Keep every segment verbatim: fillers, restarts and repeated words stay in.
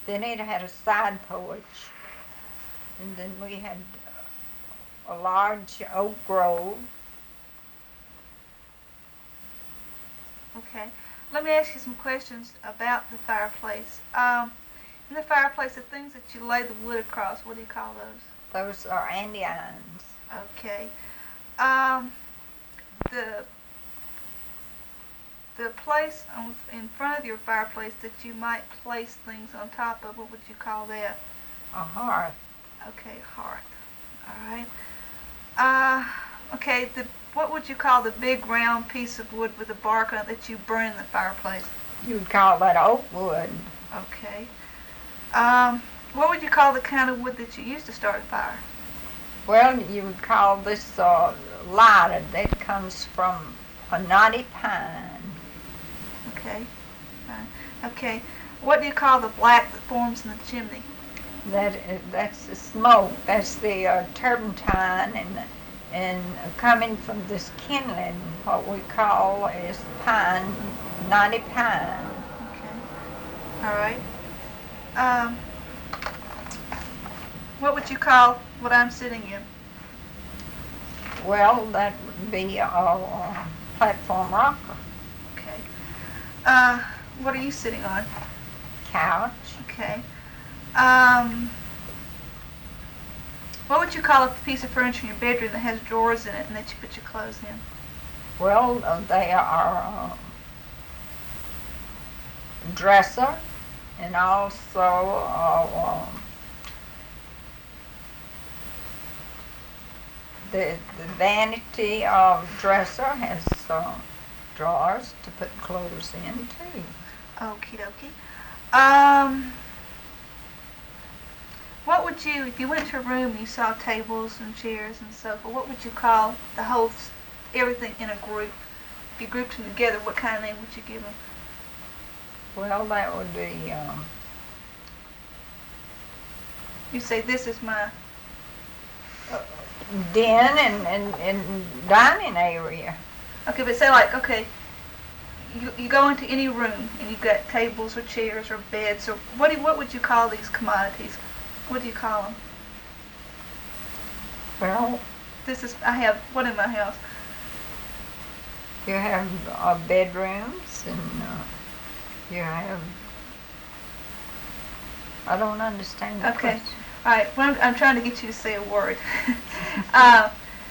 Then it had a side porch, and then we had a large oak grove. Okay. Let me ask you some questions about the fireplace. Um, in the fireplace, the things that you lay the wood across, what do you call those? Those are andirons. Okay. Um, the the place on, in front of your fireplace that you might place things on top of, what would you call that? A hearth. Okay, hearth. All right. Uh, okay. The what would you call the big round piece of wood with the bark on it that you burn in the fireplace? You would call that oak wood. Okay. Um, what would you call the kind of wood that you use to start a fire? Well, you would call this uh, lighter. That comes from a knotty pine. Okay. Fine. Okay. What do you call the black that forms in the chimney? That uh, that's the smoke. That's the uh, turpentine, and and coming from this kindling, what we call is pine, knotty pine. Okay. All right. Um, what would you call what I'm sitting in? Well, that would be a, a platform rocker. Okay. Uh, what are you sitting on? Couch. Okay. Um, what would you call a piece of furniture in your bedroom that has drawers in it and that you put your clothes in? Well, uh, they are uh, dresser, and also uh, um, the the vanity of dresser has uh, drawers to put clothes in too. Okie dokie. Um, what would you, if you went to a room and you saw tables and chairs and so forth, what would you call the whole, everything in a group? If you grouped them together, what kind of name would you give them? Well, that would be um, You say, this is my, uh, den and, and, and dining area. okay, but say like, okay, you, you go into any room and you've got tables or chairs or beds or, what do, what would you call these commodities? What do you call them? Well, This is, I have one in my house. you have uh, bedrooms, and uh, you have. I don't understand the Okay. question. All right, well, I'm, I'm trying to get you to say a word. uh,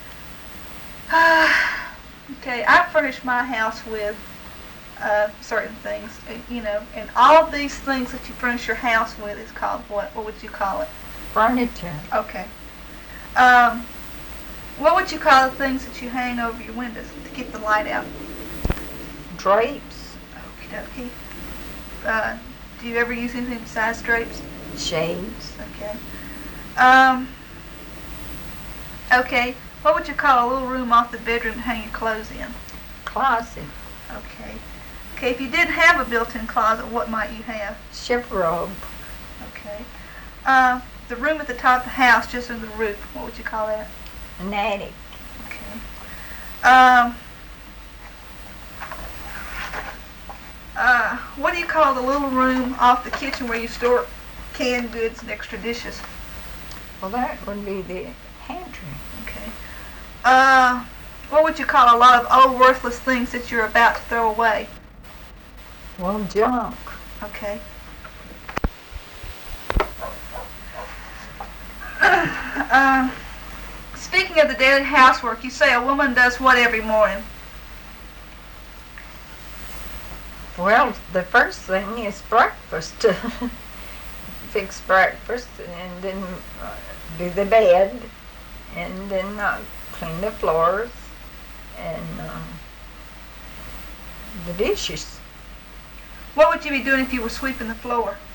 okay, I furnish my house with uh, certain things, uh, you know, and all of these things that you furnish your house with is called what? What would you call it? Furniture. Okay. Um, what would you call the things that you hang over your windows to keep the light out? Drapes. Okie dokie. Uh, do you ever use anything besides drapes? Shades. Okay. Um, okay. What would you call a little room off the bedroom to hang your clothes in? Closet. Okay. Okay, if you didn't have a built-in closet, what might you have? Ship robe. Okay. Uh, the room at the top of the house, just under the roof, what would you call that? An attic. Okay. Um, uh, what do you call the little room off the kitchen where you store canned goods and extra dishes? Well, that would be the pantry. Okay. Uh, what would you call a lot of old worthless things that you're about to throw away? Well, junk. Okay. uh, speaking of the daily housework, you say a woman does what every morning? Well, the first thing is breakfast. Fix breakfast, and then uh, do the bed, and then uh, clean the floors, and uh, the dishes. What would you be doing if you were sweeping the floor?